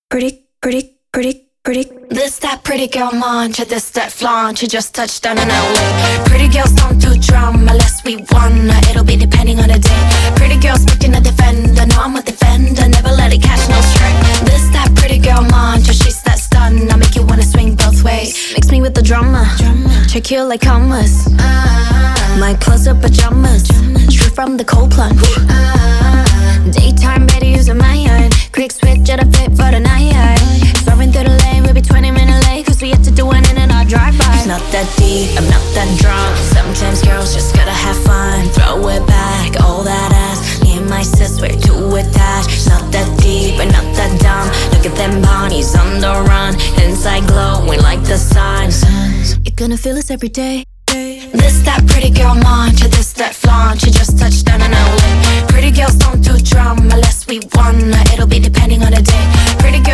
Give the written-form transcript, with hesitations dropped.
This that pretty girl mantra, this that flaunt. You just touched down in LA. Pretty girls don't do drama unless we wanna. It'll be depending on the day. Pretty girls making a defender. No, I'm a defender, never let it catch no stray. This that pretty girl mantra, she's that stun. I make you wanna swing both ways. Mix me with the drama, check you like commas. My clothes are pajamas, straight from the cold plunge. Daytime better using my iron. Quick switch at a fit for the night. Swerving through the lane, we'll be 20-minute late, cause we have to do it in our drive-by. It's not that deep, I'm not that drunk. Sometimes girls just gotta have fun. Throw it back, all that ass. Me and my sis, we're too attached. It's not that deep, and not that dumb. Look at them bodies on the run. Inside glowing like the sun. You're gonna feel this every day. This that pretty girl mantra, this that flaunt. You just touched down in LA. Pretty girls don't do drama unless we wanna. It'll be depending on the day. Pretty